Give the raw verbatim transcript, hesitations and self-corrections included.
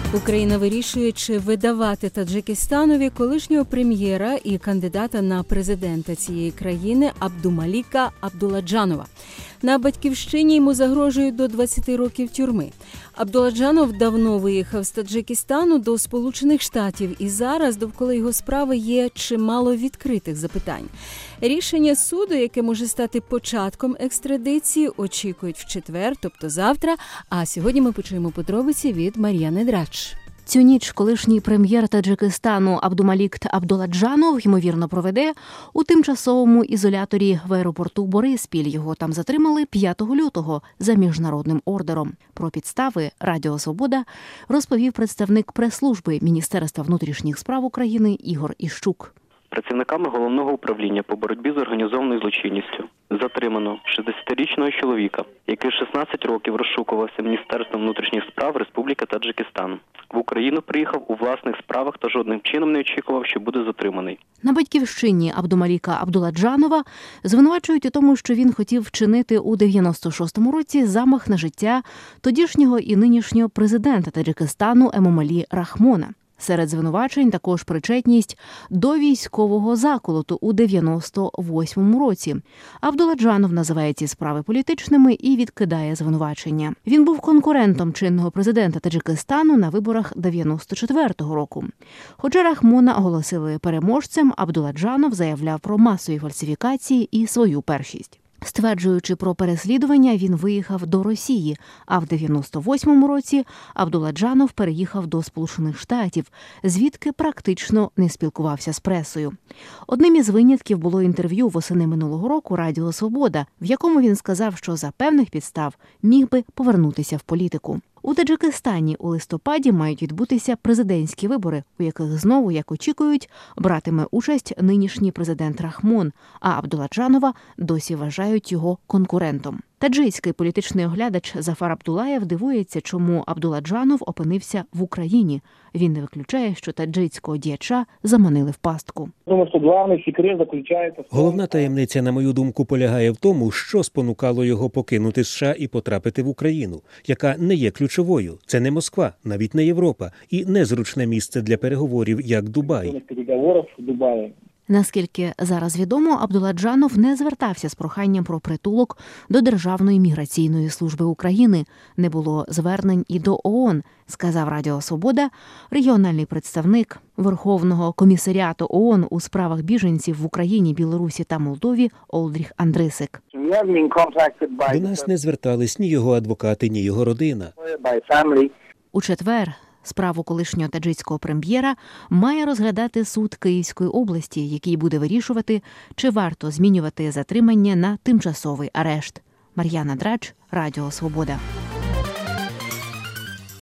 Україна вирішує, чи видавати Таджикистанові колишнього прем'єра і кандидата на президента цієї країни Абдумаліка Абдуладжанова. На батьківщині йому загрожують до двадцяти років тюрми. Абдуладжанов давно виїхав з Таджикистану до Сполучених Штатів, і зараз довкола його справи є чимало відкритих запитань. Рішення суду, яке може стати початком екстрадиції, очікують в четвер, тобто завтра, а сьогодні ми почуємо подробиці від Мар'яни Драч. Цю ніч колишній прем'єр Таджикистану Абдумалік Абдуладжанов, ймовірно, проведе у тимчасовому ізоляторі в аеропорту Бориспіль. Його там затримали п'ятого лютого за міжнародним ордером. Про підстави Радіо Свобода розповів представник прес-служби Міністерства внутрішніх справ України Ігор Іщук. Працівниками Головного управління по боротьбі з організованою злочинністю затримано шістдесятирічного чоловіка, який шістнадцять років розшукувався Міністерством внутрішніх справ Республіки Таджикистан. В Україну приїхав у власних справах та жодним чином не очікував, що буде затриманий. На батьківщині Абдумаліка Абдуладжанова звинувачують у тому, що він хотів вчинити у дев'яносто шостому році замах на життя тодішнього і нинішнього президента Таджикистану Емомалі Рахмона. Серед звинувачень також причетність до військового заколоту у дев'яносто восьмому році. Абдуладжанов називає ці справи політичними і відкидає звинувачення. Він був конкурентом чинного президента Таджикистану на виборах дев'яносто четвертого року. Хоча Рахмона оголосили переможцем, Абдуладжанов заявляв про масові фальсифікації і свою першість. Стверджуючи про переслідування, він виїхав до Росії, а в дев'яносто восьмому році Абдуладжанов переїхав до Сполучених Штатів, звідки практично не спілкувався з пресою. Одним із винятків було інтерв'ю восени минулого року Радіо Свобода, в якому він сказав, що за певних підстав міг би повернутися в політику. У Таджикистані у листопаді мають відбутися президентські вибори, у яких знову, як очікують, братиме участь нинішній президент Рахмон, а Абдуладжанова досі вважають його конкурентом. Таджикський політичний оглядач Зафар Абдулаєв дивується, чому Абдуладжанов опинився в Україні. Він не виключає, що таджикського діяча заманили в пастку. Головна таємниця, на мою думку, полягає в тому, що спонукало його покинути США і потрапити в Україну, яка не є ключовою. Це не Москва, навіть не Європа, і незручне місце для переговорів, як Дубай. Наскільки зараз відомо, Абдуладжанов не звертався з проханням про притулок до Державної міграційної служби України. Не було звернень і до ООН, сказав Радіо Свобода регіональний представник Верховного комісаріату ООН у справах біженців в Україні, Білорусі та Молдові Олдріх Андрисик. До нас не звертались ні його адвокати, ні його родина. У четвер справу колишнього таджикського прем'єра має розглядати суд Київської області, який буде вирішувати, чи варто змінювати затримання на тимчасовий арешт. Мар'яна Драч, Радіо Свобода.